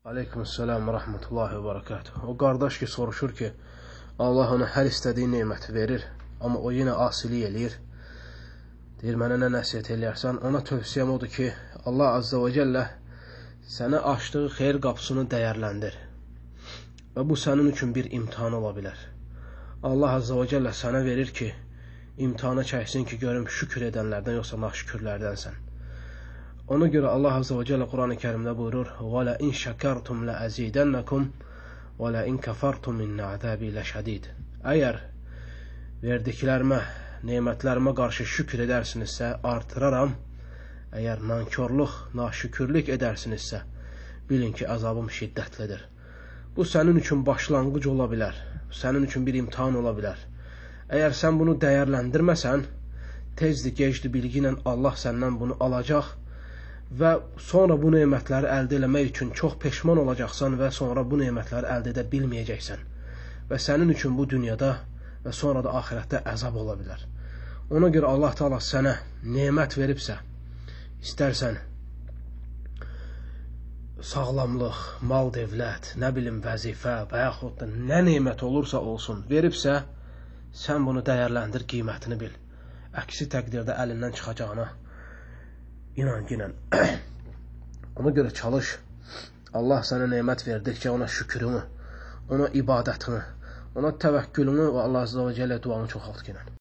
Aleykümselam və rəhmətullahi və barakatuhu. O qardaş ki soruşur ki, Allah ona hər istədiyi neməti verir, amma o yenə asilik eləyir. Deyir, mənə nə nəsiyyət eləyərsən? Ona tövsiyəm odur ki, Allah Azza və Cəllə sənə açdığı xeyir qapısını dəyərləndir. Və bu sənin üçün bir imtihan ola bilər. Allah Azza və Cəllə sənə verir ki, imtihana çəksin ki, görüm şükür edənlərdən yoxsa naşükürlərdənsən. Ona görə Allah Azza və Cəllə Quran-ı Kərimdə buyurur: "Və in şəkertum la'azidənnakum və in kafartum inna azabi leşədid." Əgər verdiklərimə, nemətlərimə qarşı şükür edərsinizsə, artıraram. Əgər nankörlük, naşükürlük edərsinizsə, bilin ki, azabım şiddətlidir. Bu sənin üçün başlanğıc ola bilər. Sənin üçün bir imtihan ola bilər. Əgər sən bunu dəyərləndirməsən, tezdir, gecdir, bilgi ilə Allah səndən bunu alacaq və sonra bu nemətləri əldə eləmək üçün çox peşman olacaqsan və sonra bu nemətləri əldə edə bilməyəcəksən. Və sənin üçün bu dünyada və sonra da axirətdə əzab ola bilər. Ona görə Allah Teala sənə nemət veribsə, istərsən sağlamlıq, mal, dövlət, nə bilim vəzifə və yaxud da nə nemət olursa olsun veribsə, sən bunu dəyərləndir, qiymətini bil. Əksi təqdirdə əlindən çıxacağına İnan ki, ona görə çalış. Allah sənə nemət verdikcə ona şükrünü, ona ibadətini, ona təvəkkülünü və Allah Azza və Cəllə duanı çoxalt ki.